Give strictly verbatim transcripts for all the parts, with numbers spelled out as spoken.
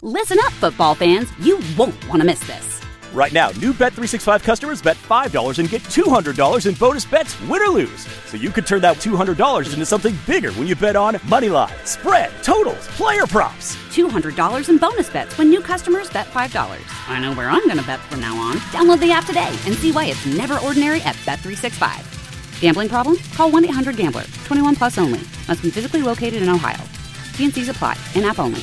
Listen up, football fans. You won't want to miss this. Right now, new Bet three sixty-five customers bet five dollars and get two hundred dollars in bonus bets, win or lose. So you could turn that two hundred dollars into something bigger when you bet on money line, spread, totals, player props. two hundred dollars in bonus bets when new customers bet five dollars. I know where I'm going to bet from now on. Download the app today and see why it's never ordinary at Bet three sixty-five. Gambling problem? Call one eight hundred gambler. twenty-one plus only. Must be physically located in Ohio. T and C's apply. In-app only.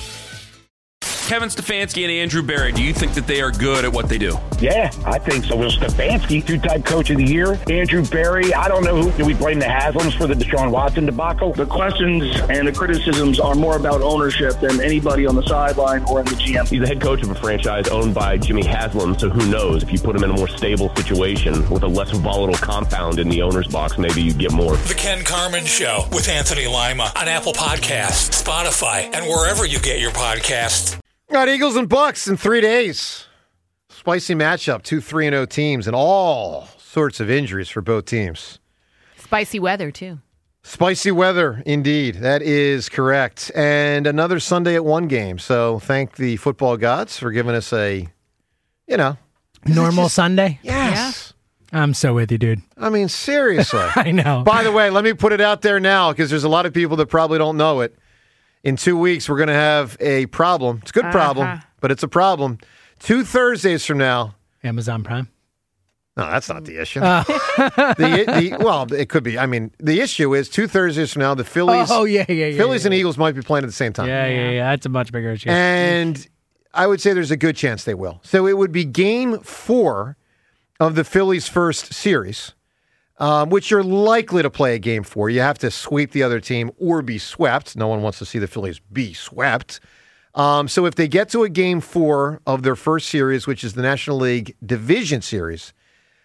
Kevin Stefanski and Andrew Berry, do you think that they are good at what they do? Yeah, I think so. Well, Stefanski, two-time coach of the year. Andrew Berry, I don't know who. Do we blame the Haslams for the Deshaun Watson debacle? The questions and the criticisms are more about ownership than anybody on the sideline or in the G M. He's the head coach of a franchise owned by Jimmy Haslam, so who knows? If you put him in a more stable situation with a less volatile compound in the owner's box, maybe you get more. The Ken Carman Show with Anthony Lima on Apple Podcasts, Spotify, and wherever you get your podcasts. Got Eagles and Bucks in three days. Spicy matchup, two three and oh teams, and all sorts of injuries for both teams. Spicy weather, too. Spicy weather, indeed. That is correct. And another Sunday at one game. So thank the football gods for giving us a, you know. Normal just, Sunday? Yes. Yeah. I'm so with you, dude. I mean, seriously. I know. By the way, let me put it out there now because there's a lot of people that probably don't know it. In two weeks, we're going to have a problem. It's a good problem, uh-huh. but it's a problem. Two Thursdays from now. Amazon Prime? No, that's not the issue. Uh. the, the, well, it could be. I mean, the issue is two Thursdays from now, the Phillies, oh, yeah, yeah, yeah, Phillies yeah, and yeah. Eagles might be playing at the same time. Yeah, yeah, yeah. That's a much bigger issue. And I would say there's a good chance they will. So it would be game four of the Phillies' first series. Um, which you're likely to play a game for. You have to sweep the other team or be swept. No one wants to see the Phillies be swept. Um, so if they get to a game four of their first series, which is the National League Division Series,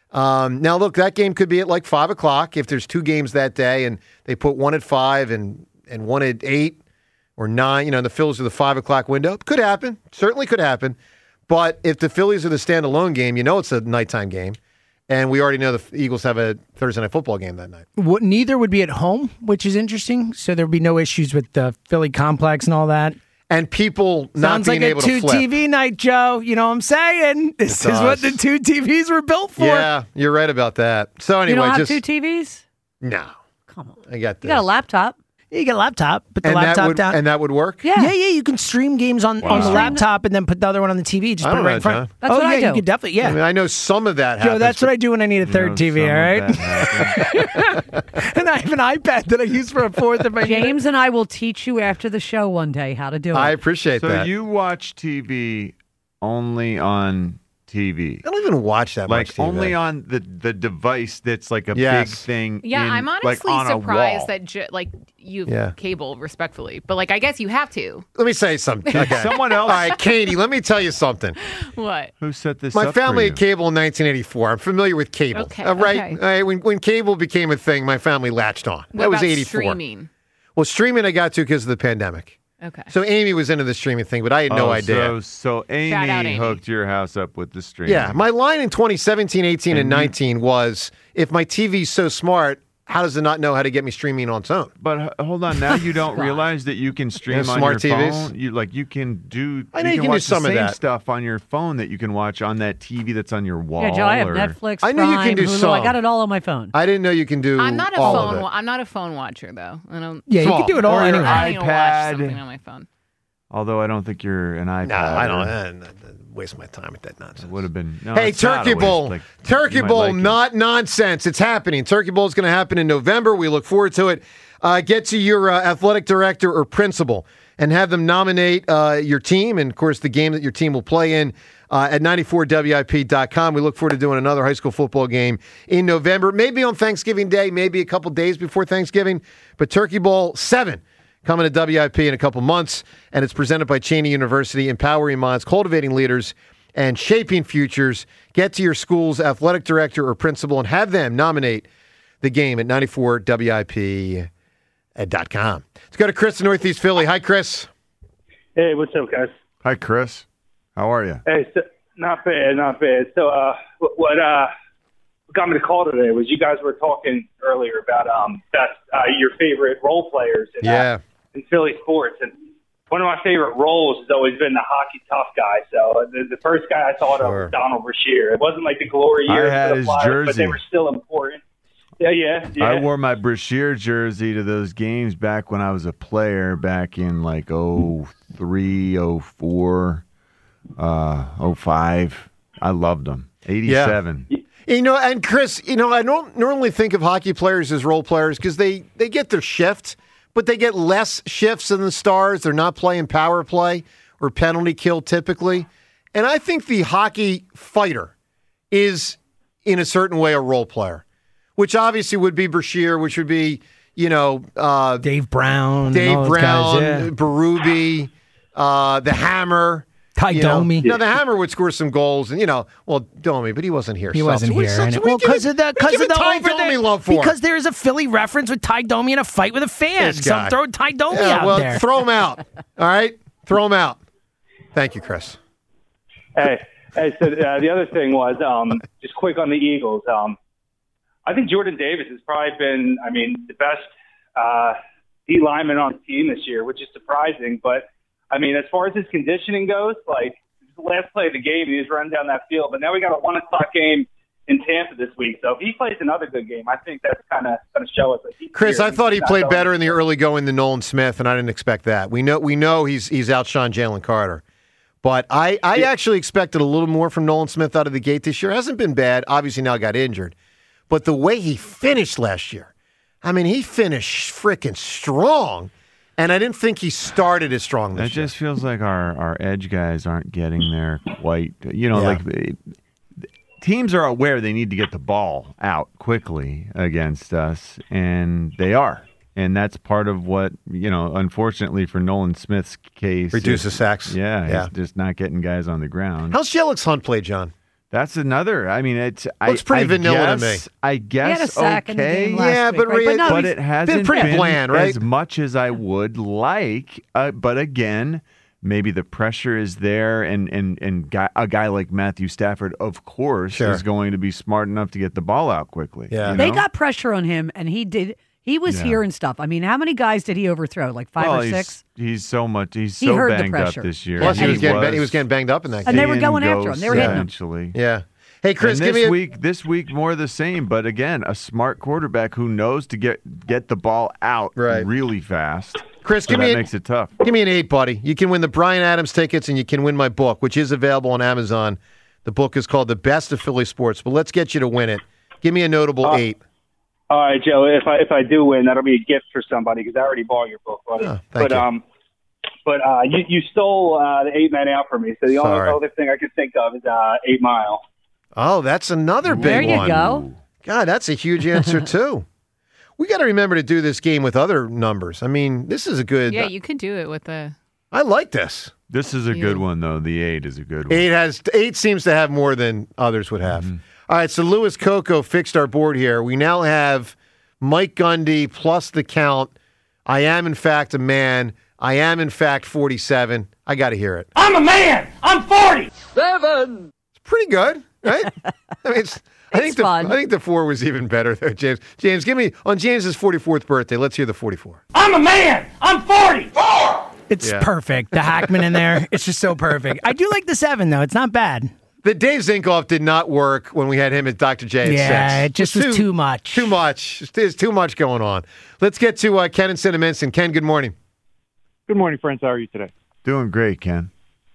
um, now look, that game could be at like five o'clock if there's two games that day and they put one at five and, and one at eight or nine. You know, the Phillies are the five o'clock window. Could happen. Certainly could happen. But if the Phillies are the standalone game, you know it's a nighttime game. And we already know the Eagles have a Thursday Night Football game that night. What, neither would be at home, which is interesting. So there'd be no issues with the Philly complex and all that. And people not Sounds being like able a two to flip. T V night, Joe. You know what I'm saying? This is what the two T Vs were built for. Yeah, you're right about that. So anyway, you don't have just two T Vs? No. Come on. I got this. You got a laptop. Yeah, you get a laptop, put the and laptop that would, down. And that would work? Yeah. Yeah, yeah, you can stream games on, Wow. on the laptop and then put the other one on the T V. Just I put it don't right know, in front. John. That's oh, what yeah, I do. you could definitely, yeah. I mean, I know some of that happens. Joe, that's what I do when I need a third know, T V, all right? that and I have an iPad that I use for a fourth of my James and I will teach you after the show one day how to do it. I appreciate so that. So you watch T V only on T V? I don't even watch that like much T V. Only on the, the device that's like a yes. big thing. Yeah, in, I'm honestly like, on surprised a wall. that ju- like you have Yeah. cable, respectfully, but like I guess you have to. Let me say something. Okay. Someone else. All right, Katie, let me tell you something. What? Who set this My up family for you? had cable in nineteen eighty-four. I'm familiar with cable. Okay, Uh, right? okay. All right, when, when cable became a thing, my family latched on. What that was about eighty-four. streaming? Well, streaming I got to because of the pandemic. Okay. So Amy was into the streaming thing, but I had no Oh, idea. So, so Amy, Shout out Amy. hooked your house up with the stream. Yeah, my line in twenty seventeen, eighteen, and, And you- nineteen was, if my T V's so smart, how does it not know how to get me streaming on its own? But h- hold on, now you don't realize that you can stream Yeah, on smart your T Vs? phone. You like you can do. I know you can do watch some the of same that. stuff on your phone that you can watch on that T V that's on your wall. Yeah, Joe, I have or- Netflix, I know you Prime, can do Hulu. some. I got it all on my phone. I didn't know you can do I'm not a all phone. of it. Wa- I'm not a phone watcher though. I don't. Yeah, you Small. can do it all Or your anyway. I don't even watch iPad. something on my phone. Although I don't think you're an iPad. No, I or- don't. I, I waste my time with that nonsense. It would have been. No, Hey, it's not Turkey a waste. Bowl. Like, Turkey you might Bowl, like it. not nonsense. It's happening. Turkey Bowl is going to happen in November. We look forward to it. Uh, get to your uh, athletic director or principal and have them nominate uh, your team and, of course, the game that your team will play in uh, at ninety-four W I P dot com. We look forward to doing another high school football game in November, maybe on Thanksgiving Day, maybe a couple days before Thanksgiving. But Turkey Bowl seven coming to W I P in a couple months, and it's presented by Cheney University, empowering minds, cultivating leaders, and shaping futures. Get to your school's athletic director or principal and have them nominate the game at ninety-four W I P dot com. Let's go to Chris in Northeast Philly. Hi, Chris. Hey, what's up, guys? Hi, Chris. How are you? Hey, so, not bad, not bad. So, uh, what, what uh, what got me to call today was you guys were talking earlier about um, best uh, your favorite role players in, Yeah. uh, in Philly sports, and one of my favorite roles has always been the hockey tough guy. So the, the first guy I thought Sure. of was Donald Brashear. It wasn't like the glory I years had for the his Flyers, but they jersey. were still important. Yeah, yeah, yeah. I wore my Brashear jersey to those games back when I was a player, back in like oh three, oh four, uh, oh five. I loved them. eighty-seven. You know, and Chris, you know, I don't normally think of hockey players as role players because they, they get their shift, but they get less shifts than the Stars. They're not playing power play or penalty kill typically. And I think the hockey fighter is, in a certain way, a role player, which obviously would be Brashear, which would be, you know, uh, Dave Brown, Dave and all those Brown, guys, yeah. Berube, uh, the Hammer. Ty you know. Domi. Now, the Hammer would score some goals, and, you know, well, Domi, but he wasn't here. He wasn't What- here. what- and it- what are well, you because giving- of the what are because you of the giving Ty over Domi there, love for? because there's a Philly reference with Ty Domi in a fight with a fan. This So guy. I'm throwing Ty Domi Yeah, out well, there. throw him out. All right? Throw him out. Thank you, Chris. Hey, hey. So uh, the other thing was um, just quick on the Eagles. Um, I think Jordan Davis has probably been, I mean, the best uh, D lineman on the team this year, which is surprising. But I mean, as far as his conditioning goes, like the last play of the game, he was running down that field. But now we got a one o'clock game in Tampa this week. So if he plays another good game, I think that's kind of going to show us. Like he's Chris, here. I thought he He's not played going better in the early going than Nolan Smith, and I didn't expect that. We know we know he's he's outshone Jalen Carter. But I, I actually expected a little more from Nolan Smith out of the gate this year. Hasn't been bad. Obviously now got injured. But the way he finished last year, I mean, he finished freaking strong. And I didn't think he started as strong this That year. just feels like our, our edge guys aren't getting there quite. You know, Yeah. like eh, teams are aware they need to get the ball out quickly against us, and they are. And that's part of what, you know, unfortunately for Nolan Smith's case. Reduces is- sacks. Yeah, Yeah. he's just not getting guys on the ground. How's Jelix Hunt play, John? That's another. I mean, it's Looks I, pretty I vanilla to guess, me. I guess He had a sack in the okay. game last Yeah, week, but right? re- But no, but he's it hasn't been pretty bland, right? as much as I would like. Uh, but again, maybe the pressure is there, and and and guy, a guy like Matthew Stafford, of course, Sure. is going to be smart enough to get the ball out quickly. Yeah. you They know? got pressure on him, and he did. He was Yeah. hearing stuff. I mean, how many guys did he overthrow? Like five well, or he's, six? He's so much. He's He so heard the banged up pressure. this year. Plus, he And was, he getting, ba- was he was getting banged up in that game. And they were seeing going after him. They were hitting him. essentially. Yeah. Hey, Chris, and give this me a, week, this week more the same. But again, a smart quarterback who knows to get get the ball out Right. really fast. Chris, So give me that a- makes it tough. Give me an eight, buddy. You can win the Bryan Adams tickets, and you can win my book, which is available on Amazon. The book is called The Best of Philly Sports, but let's get you to win it. Give me a notable Uh, eight. All right, Joe. If I if I do win, that'll be a gift for somebody because I already bought your book, buddy. Oh, thank but you. um, but uh, you you stole uh, the eight man out from me. So the only Sorry. other thing I could think of is uh, Eight Mile. Oh, that's another big There you one. go. God, that's a huge answer, too. We got to remember to do this game with other numbers. I mean, this is a good. Yeah, you could do it with the. I like this. This is a Yeah. good one, though. The eight is a good one. Eight has eight seems to have more than others would have. All right, so Louis Coco fixed our board here. We now have Mike Gundy plus the count. I am in fact a man. I am in fact forty-seven. I got to hear it. I'm a man. I'm forty. It's pretty good, right? I mean, it's. I think the fun. I think the four was even better though, James. James, give me on James's forty-fourth birthday. Let's hear the forty-four. I'm a man. I'm forty. It's Yeah. perfect. The Hackman in there. It's just so perfect. I do like the seven, though. It's not bad. The Dave Zinkoff did not work when we had him at Doctor J at Yeah, six. it just was too much. Too much. There's too much going on. Let's get to uh, Ken and Cinnamon. Ken, good morning. Good morning, friends. How are you today? Doing great, Ken.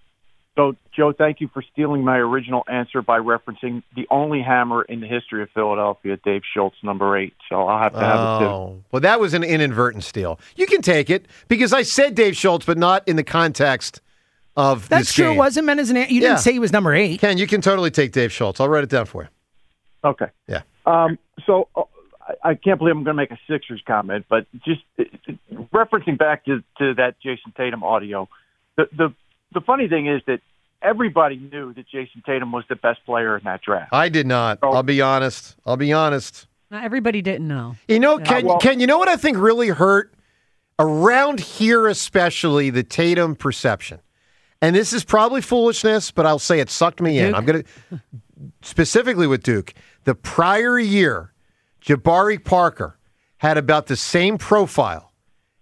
So, Joe, thank you for stealing my original answer by referencing the only hammer in the history of Philadelphia, Dave Schultz, number eight. So I'll have to have it too. Oh, well, that was an inadvertent steal. You can take it because I said Dave Schultz, but not in the context of That's this true. game. It wasn't meant as an. You Yeah. didn't say he was number eight. Ken, you can totally take Dave Schultz. I'll write it down for you. Okay. Yeah. Um, so uh, I, I can't believe I'm going to make a Sixers comment, but just uh, referencing back to, to that Jason Tatum audio, the, the the funny thing is that everybody knew that Jason Tatum was the best player in that draft. I did not. I'll be honest. I'll be honest. Not everybody didn't know. You know, Yeah. Ken, well- Ken, you know what I think really hurt around here, especially the Tatum perception. And this is probably foolishness, but I'll say it sucked me in. Duke? I'm going to specifically with Duke. The prior year, Jabari Parker had about the same profile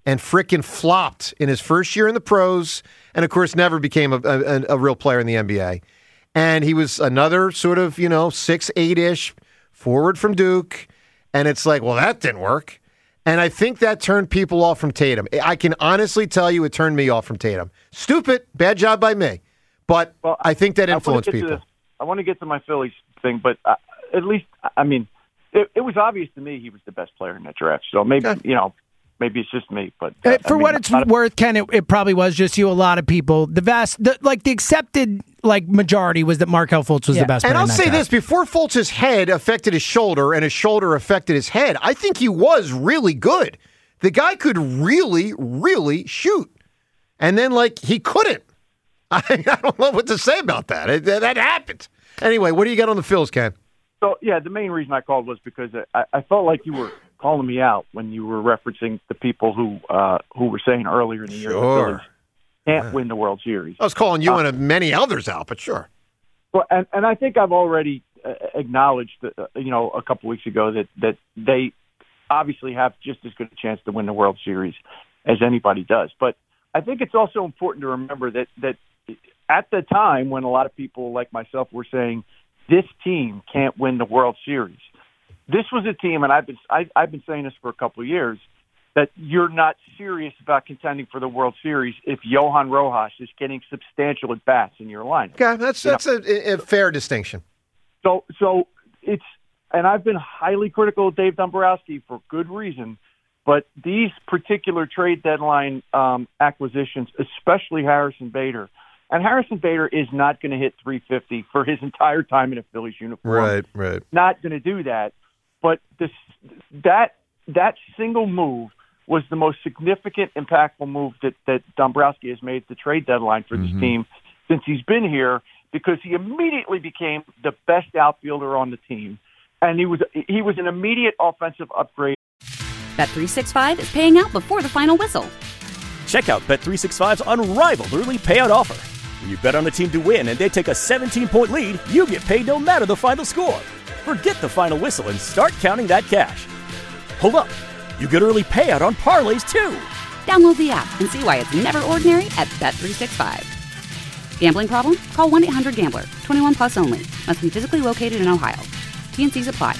and frickin' flopped in his first year in the pros, and of course never became a, a, a real player in the N B A. And he was another sort of, you know, six, eight-ish forward from Duke, and it's like, well, that didn't work. And I think that turned people off from Tatum. I can honestly tell you it turned me off from Tatum. Stupid, bad job by me. But well, I think that I influenced wanna get to people. this- I want to get to my Phillies thing, but uh, at least, I mean, it, it was obvious to me he was the best player in that draft. So maybe, you know, maybe it's just me. But uh, Uh, for I mean, what it's not- worth, Ken, it, it probably was just you. A lot of people, the vast, the, like the accepted like majority was that Markelle Fultz was the best player And I'll in that say draft. this, before Fultz's head affected his shoulder and his shoulder affected his head, I think he was really good. The guy could really, really shoot. And then, like, he couldn't. I, I don't know what to say about that. It, that happened. Anyway, what do you got on the Phils, Ken? So, yeah, the main reason I called was because I, I felt like you were calling me out when you were referencing the people who uh, who were saying earlier in the year the Sure. Phillies can't win the World Series. I was calling you Uh, and many others out, but sure. Well, and, and I think I've already uh, acknowledged, that, uh, you know, a couple weeks ago that, that they obviously have just as good a chance to win the World Series as anybody does. But I think it's also important to remember that that at the time when a lot of people like myself were saying this team can't win the World Series, this was a team, and I've been I, I've been saying this for a couple of years, that you're not serious about contending for the World Series if Johan Rojas is getting substantial at bats in your lineup. Yeah, that's You that's a, a fair distinction. So, so it's, and I've been highly critical of Dave Dombrowski for good reason, but these particular trade deadline um, acquisitions, especially Harrison Bader, and Harrison Bader is not going to hit three fifty for his entire time in a Phillies uniform. Right, right. Not going to do that. But this, that that single move was the most significant, impactful move that, that Dombrowski has made at the trade deadline for this team since he's been here, because he immediately became the best outfielder on the team, and he was he was an immediate offensive upgrade. Bet three sixty-five is paying out before the final whistle. Check out Bet three sixty-five's unrivaled early payout offer. When you bet on a team to win and they take a seventeen-point lead, you get paid no matter the final score. Forget the final whistle and start counting that cash. Hold up. You get early payout on parlays, too. Download the app and see why it's never ordinary at Bet three sixty-five. Gambling problem? Call one eight hundred gambler. twenty-one plus only. Must be physically located in Ohio. T N Cs apply.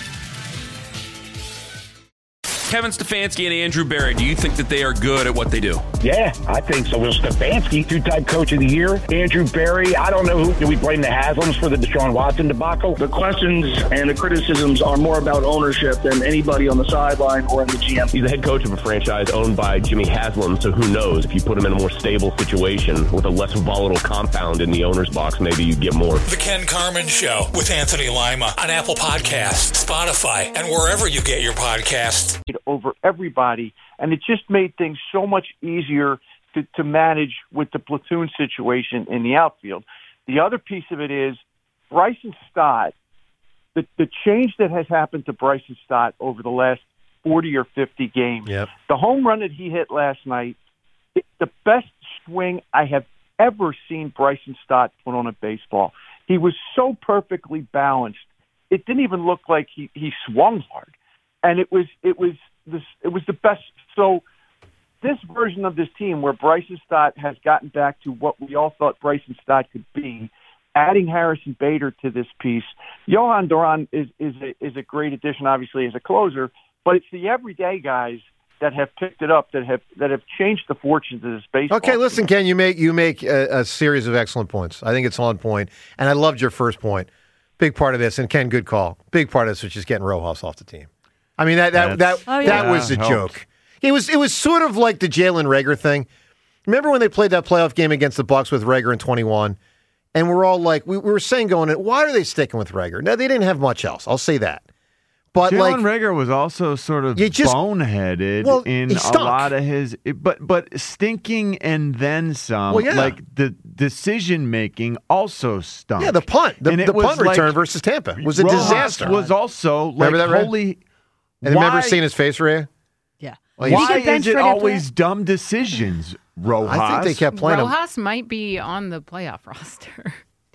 Kevin Stefanski and Andrew Berry, do you think that they are good at what they do? Yeah, I think so. Will Stefanski, two-time coach of the year. Andrew Berry, I don't know who. Do we blame the Haslams for the Deshaun Watson debacle? The questions and the criticisms are more about ownership than anybody on the sideline or in the G M. He's the head coach of a franchise owned by Jimmy Haslam, so who knows? If you put him in a more stable situation with a less volatile compound in the owner's box, maybe you get more. The Ken Carman Show with Anthony Lima on Apple Podcasts, Spotify, and wherever you get your podcasts. Over everybody, and it just made things so much easier to, to manage with the platoon situation in the outfield. The other piece of it is Bryson Stott, the, the change that has happened to Bryson Stott over the last forty or fifty games. Yep. The home run that he hit last night, it, the best swing I have ever seen Bryson Stott put on a baseball. He was so perfectly balanced. It didn't even look like he, he swung hard. And it was it was this it was the best. So this version of this team, where Bryson Stott has gotten back to what we all thought Bryson Stott could be, adding Harrison Bader to this piece. Johan Duran is is a, is a great addition, obviously, as a closer. But it's the everyday guys that have picked it up, that have that have changed the fortunes of this baseball. Okay, listen, Ken, you make you make a, a series of excellent points. I think it's on point, and I loved your first point. Big part of this, and Ken, good call. Big part of this was just getting Rojas off the team. I mean, that that That's- that, Oh, yeah. that was a Yeah, joke. helped. It was it was sort of like the Jalen Reagor thing. Remember when they played that playoff game against the Bucks with Reagor in twenty-one, and we're all like, we, we were saying going, why are they sticking with Reagor? No, they didn't have much else. I'll say that. But like, Jalen Reagor was also sort of You just- boneheaded Well, in he a stunk. lot of his, but but stinking and then some. Well, yeah. Like the decision making also stunk. yeah, the punt, the, And it the was punt like- return versus Tampa was a Rojas disaster. Was also like Remember that, Ray? holy. and remember why- seeing his face, Ray? Yeah. Well, Why Did he get is benched it right after always dumb decisions, Rojas? I think they kept playing him. Rojas might be on the playoff roster.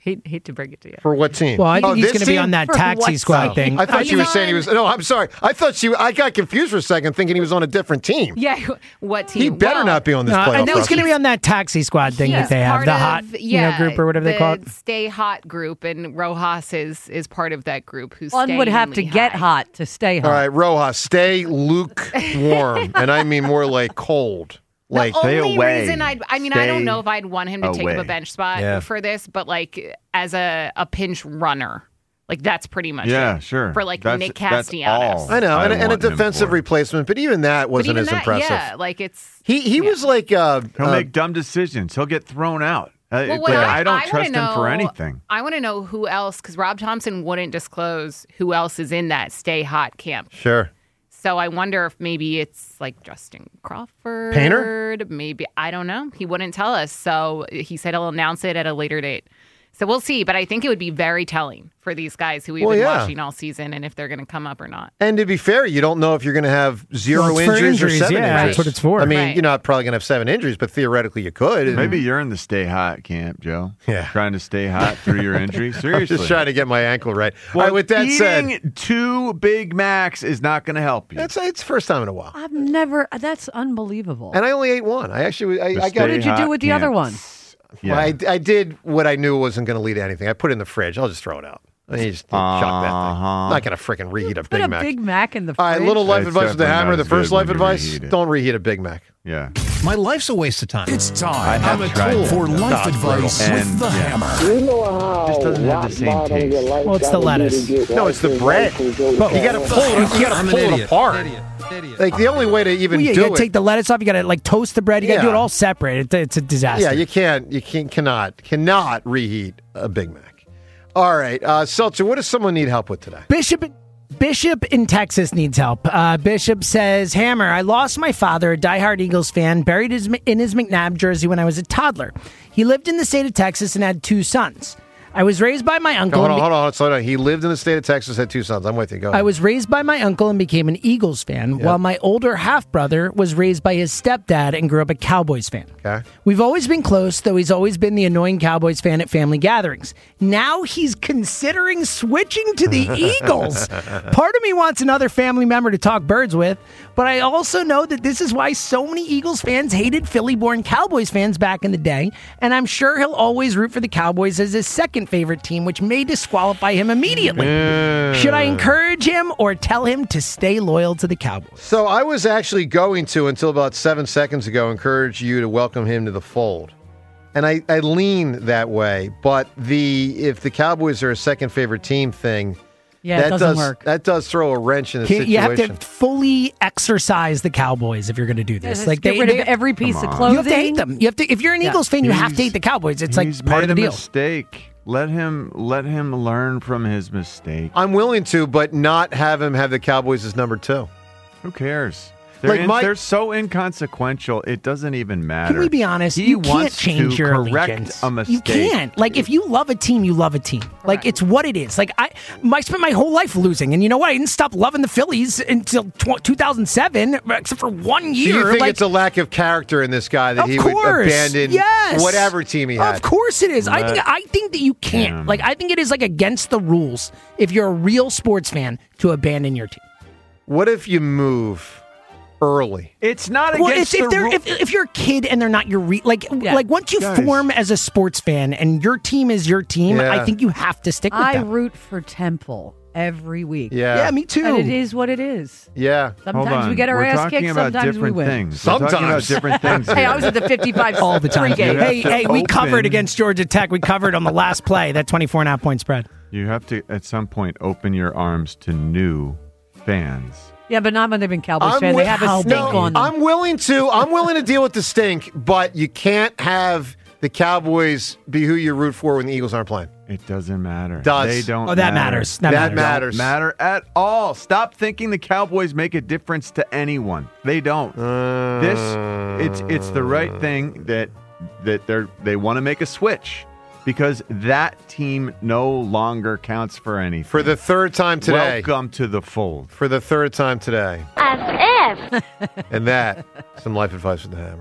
Hate, hate to break it to you. For what team? Well, I think oh, he's this going to be team? on that For taxi what squad team? thing. I thought I she was mean, saying he was. No, I'm sorry. I thought she. I got confused for a second, thinking he was on a different team. Yeah, what team? He better well, not be on this No, playoff. I know he's roster. going to be on that taxi squad thing He's that they have, part the of, hot yeah, you know, group or whatever they call it. the Stay Hot group, and Rojas is is part of that group. Who's One would have to staying get high. hot to stay hot. All right, Rojas, stay lukewarm, and I mean more like cold. Like the stay only away. reason I'd, I mean, I don't Stay know if I'd want him to take up away. a bench spot Yeah. for this, but like as a, a pinch runner, like that's pretty much Yeah, it. sure. For like That's- Nick that's Castellanos. all. I know, I and, and a want him defensive for. replacement, but even that But wasn't even as that, impressive. yeah, like it's. He he yeah. was like uh, He'll uh, make dumb decisions. He'll get thrown out. Uh, Well, it- what like, I, I don't I trust wanna him for know- anything. I want to know who else, because Rob Thompson wouldn't disclose who else is in that Stay Hot camp. sure. So I wonder if maybe it's like Justin Crawford. Painter? Maybe. I don't know. He wouldn't tell us. So he said he'll announce it at a later date. So we'll see. But I think it would be very telling for these guys who we've Well, been yeah. watching all season and if they're going to come up or not. And to be fair, you don't know if you're going to have zero Well, it's for injuries, injuries, or seven yeah, injuries. that's what it's for. I mean, Right. you're not probably going to have seven injuries, but theoretically you could. Maybe you're in the stay hot camp, Joe. Yeah. Trying to stay hot through your injury. I'm Seriously. just trying to get my ankle right. Well, All right, with that eating said, two Big Macs is not going to help you. that's it's first time in a while. I've never. That's unbelievable. And I only ate one. I actually, I, The I got. what did you do hot with the other camp. one? Well, I, I did what I knew wasn't going to lead to anything. I put it in the fridge. I'll just throw it out. I mean, just chuck that thing. Uh-huh. I'm not going to freaking reheat a Put Big a Mac. Big Mac in the All right, fridge. little life It's advice with the definitely hammer. not The as first good life when you advice: reheat it. don't reheat a Big Mac. Yeah. My life's a waste of time. It's I time. have I'm a tried tool that. for life God's advice brutal. with And, the yeah. hammer. You know how Just doesn't have the rock same bottom taste. your life Well, it's the gotta be lettuce. to get No, it's the right bread. from Joe You got to Campbell. pull it. You got to I'm an pull it idiot. apart. Idiot. Idiot. Like the only way to even Well, yeah, you do got to it. take the lettuce off. You got to like toast the bread. You got to do Yeah. it all separate. It, it's a disaster. Yeah, you can't. You can cannot cannot reheat a Big Mac. All right, uh, Seltzer. What does someone need help with today? Bishop Bishop in Texas needs help. Uh, Bishop says, Hammer, I lost my father, a diehard Eagles fan, buried his, in his McNabb jersey when I was a toddler. He lived in the state of Texas and had two sons. I was raised by my uncle. Hold on, and be- hold on, hold on, slow down. He lived in the state of Texas, had two sons. I'm with you. Go ahead. I was raised by my uncle and became an Eagles fan, while my older half brother was raised by his stepdad and grew up a Cowboys fan. Okay. We've always been close, though he's always been the annoying Cowboys fan at family gatherings. Now he's considering switching to the Eagles. Part of me wants another family member to talk birds with, but I also know that this is why so many Eagles fans hated Philly-born Cowboys fans back in the day, and I'm sure he'll always root for the Cowboys as his second favorite team, which may disqualify him immediately. Should I encourage him or tell him to stay loyal to the Cowboys? So I was actually going to, until about seven seconds ago, encourage you to welcome him to the fold. And I, I lean that way. But the if the Cowboys are a second favorite team thing, Yeah, it that doesn't does work. that does throw a wrench in the You situation. have to fully exercise the Cowboys if you're going to do this. Just Like get they, rid they- of every piece of on. clothing. You have to hate them. You have to. If you're an Yeah. Eagles fan, you have to He's- hate the Cowboys. It's like He's part made of the a deal. mistake. Let him let him learn from his mistake. I'm willing to, but not have him have the Cowboys as number two. Who cares? They're, Like in- my- they're so inconsequential. It doesn't even matter. Can we be honest? He you can't wants change to your correct allegiance. a You mistake. can't. Like if you love a team, you love a team. Like it's what it is. Like I, I spent my whole life losing, and you know what? I didn't stop loving the Phillies until tw- two thousand seven, except for one So year. you think like, it's a lack of character in this guy that of he course. would abandon yes. whatever team he had? Of course it is. I think Let I think that you can't. him. Like I think it is like against the rules if you're a real sports fan to abandon your team. What if you move early? It's not Well, against if, if the they're rule. if, if you're a kid and they're not your re- like Yeah. like once you Guys. form as a sports fan and your team is your team, Yeah. I think you have to stick with I them. root for Temple every week. Yeah. Yeah, me too. And it is what it is. Yeah. Sometimes Hold on. we get our We're ass talking kicked, about sometimes we different win. things. We're talking about Sometimes. different things. Hey, here. I was at the fifty-five all the time. pregame. Hey, to hey, we open- covered against Georgia Tech. We covered on the last play, that twenty-four and a half point spread. You have to, at some point, open your arms to new fans. Yeah, but not when they've been Cowboys I'm fan. wi- They have a How stink No, on them. I'm willing to. I'm willing to deal with the stink, but you can't have the Cowboys be who you root for when the Eagles aren't playing. It doesn't matter. Does. They don't. Oh, that matter. matters. That That matters. matters. Don't matter at all. Stop thinking the Cowboys make a difference to anyone. They don't. Uh, This it's it's the right thing that that they're they want to make a switch because that team no longer counts for anything. For the third time today. Welcome to the fold. For the third time today. As if. And that, some life advice with the hammer.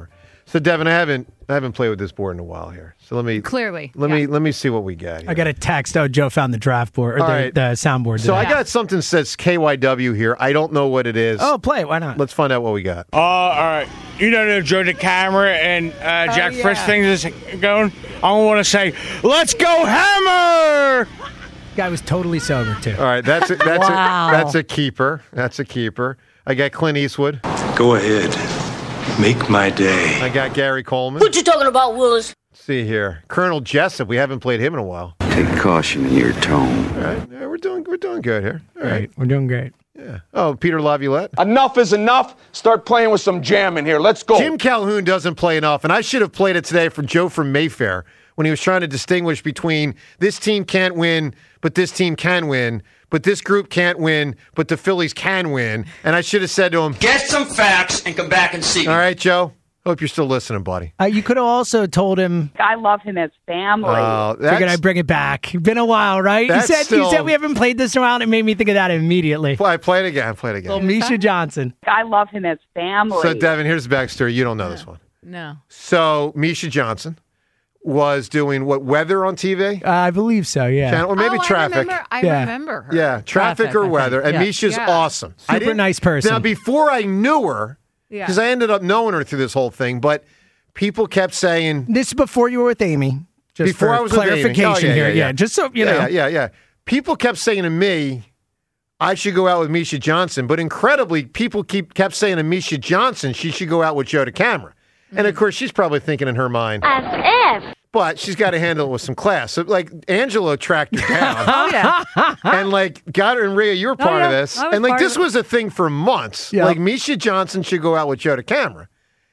So Devin, I haven't I haven't played with this board in a while here. So let me Clearly, let yeah. me let me see what we got here. I got a text. Oh, Joe found the draft board or All the, right. the soundboard. So today. I got something that says K Y W here. I don't know what it is. Oh, play it. Why not? Let's find out what we got. Oh, all right. You don't know Joe the camera and uh, Jack yeah. Fritz things is going. I want to say, let's go Hammer! Guy was totally sober too. All right, that's a, that's Wow. a, that's a keeper. That's a keeper. I got Clint Eastwood. Go ahead. Make my day. I got Gary Coleman. What you talking about, Willis? Let's see here, Colonel Jessup. We haven't played him in a while. Take caution in your tone. All right, yeah, we're doing we're doing good here. All right. Great. We're doing great. Yeah. Oh, Peter Laviolette. Enough is enough. Start playing with some jam in here. Let's go. Jim Calhoun doesn't play enough, and I should have played it today for Joe from Mayfair when he was trying to distinguish between this team can't win, but this team can win, but this group can't win, but the Phillies can win. And I should have said to him, Get some facts and come back and see. all right, Joe, hope you're still listening, buddy. Uh, you could have also told him. I love him as family. Oh, that's, Figured I'd bring it back. Been a while, right? You That's said you still- said we haven't played this in a while, and it made me think of that immediately. Play, play it again. Play it again. Little Misha Johnson. I love him as family. So, Devin, here's the backstory. You don't know this one. No. So, Misha Johnson was doing what, weather on T V? Uh, I believe so. Yeah. Channel, or maybe oh, traffic. I remember, I Yeah. remember her. Yeah, traffic, Traffic, I or think. weather. And Yeah. Misha's Yeah. awesome. I Super didn't- nice person. Now, before I knew her, Yeah. because I ended up knowing her through this whole thing, but people kept saying, This is before you were with Amy. Just before for I was with Amy. clarification Oh, yeah, here. yeah, yeah. just so you yeah, know. yeah, yeah, yeah. People kept saying to me, I should go out with Misha Johnson, but incredibly, people keep kept saying to Misha Johnson, she should go out with Joe DeCamera. And of course, she's probably thinking in her mind, As if. but she's got to handle it with some class. So, like, Angelo tracked her down. Oh, yeah. And like got her and Rhea, you were part yeah. of this. I was And like part this of it. was a thing for months. Yeah. Like Misha Johnson should go out with Joe DeCamera.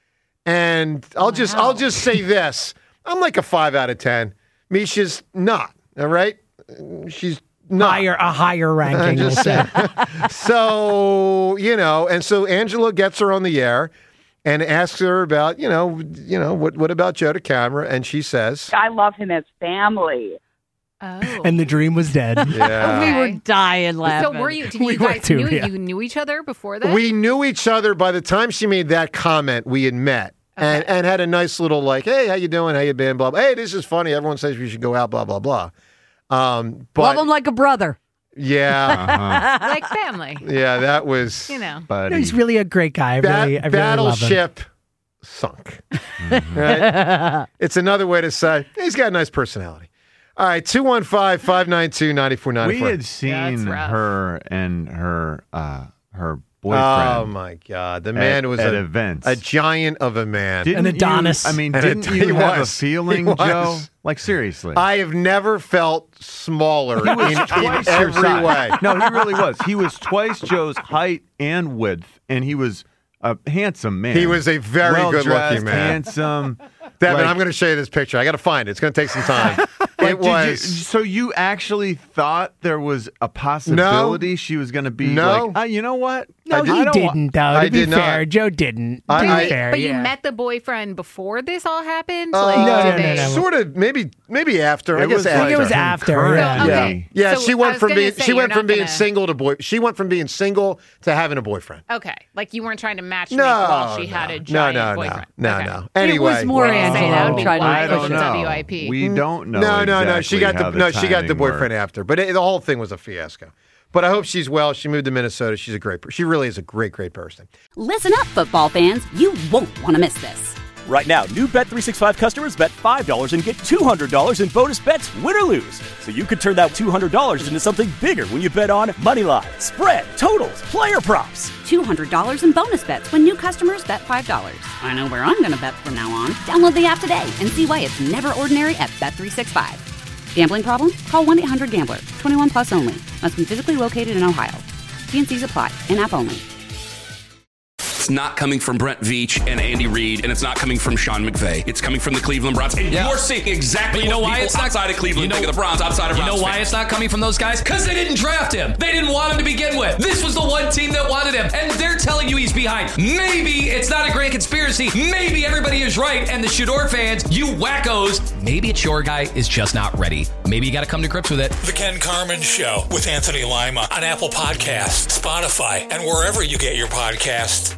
And I'll just I'll just say this. I'm like a five out of ten. Misha's not. All right? She's not. Higher, a higher ranking. We'll just say. So, you know, and so Angelo gets her on the air and asks her about, you know, you know, what what about Joe DeCamera? And she says, I love him as family. Oh. And the dream was dead. yeah. We were dying laughing. So were you? Did We you were guys too, knew yeah. you knew each other before that? We knew each other by the time she made that comment. We had met and, and had a nice little like, hey, how you doing? How you been? Blah, blah. Hey, this is funny. Everyone says we should go out. Blah blah blah. Um, but Love him like a brother. yeah, like family. yeah, that was You know. No, he's really a great guy. I Bat- really, I really love him. battleship sunk. Right? It's another way to say he's got a nice personality. All right, two one five, five nine two, nine four nine We four. had seen rough. her and her uh, her boyfriend. Oh my God, the man at, was at a, events. a giant of a man. Didn't An Adonis. You, I mean, And didn't it- you he have was. a feeling, He was. Joe? Like seriously, I have never felt smaller in, in twice your every size. way. No, he really was. He was twice Joe's height and width, and he was a handsome man. He was a very Well-dressed, good-looking man. handsome. Devin, Like- I'm going to show you this picture. I got to find it. It's going to take some time. Like, it did you- was. so you actually thought there was a possibility she was going to be No. like, uh, you know what? No, I, he I don't wa- didn't, though. To I be did not. fair, Joe didn't. To I- be I- fair, But yeah. you met the boyfriend before this all happened? Uh, like, No, no, did no, they- no. Sort of, maybe, maybe after. I It guess was after. I think it was after. Yeah. So, Yeah, okay. yeah. So she I went was from gonna being say she you're went from not being gonna- single to boy. She went from being single to having a boyfriend. Okay, like you weren't trying to match No, make while she no, had a no, giant no, no, boyfriend. no, Okay. no. Anyway, it was more Well, Angelo that would be trying to why I it don't was know. W I P. We don't know. no, no, no. She got exactly the how no. She got the timing boyfriend worked. after, but it, the whole thing was a fiasco. But I hope she's well. She moved to Minnesota. She's a great. Per- she really is a great, great person. Listen up, football fans. You won't want to miss this. Right now, new Bet three sixty-five customers bet five dollars and get two hundred dollars in bonus bets, win or lose. So you could turn that two hundred dollars into something bigger when you bet on money line, spread, totals, player props. two hundred dollars in bonus bets when new customers bet five dollars. I know where I'm going to bet from now on. Download the app today and see why it's never ordinary at Bet three sixty-five. Gambling problem? Call one eight hundred gambler. twenty-one plus only. Must be physically located in Ohio. T N Cs apply. In-app only. It's not coming from Brent Veach and Andy Reid, and it's not coming from Sean McVay. It's coming from the Cleveland Browns. And Yeah. you're seeing exactly But you know what why people it's not outside of Cleveland you know, think of the Browns, outside of You Browns know why fans. it's not coming from those guys? Because they didn't draft him. They didn't want him to begin with. This was the one team that wanted him, and they're telling you he's behind. Maybe it's not a grand conspiracy. Maybe everybody is right, and the Shador fans, you wackos, maybe it's your guy is just not ready. Maybe you got to come to grips with it. The Ken Carmen Show with Anthony Lima on Apple Podcasts, Spotify, and wherever you get your podcasts.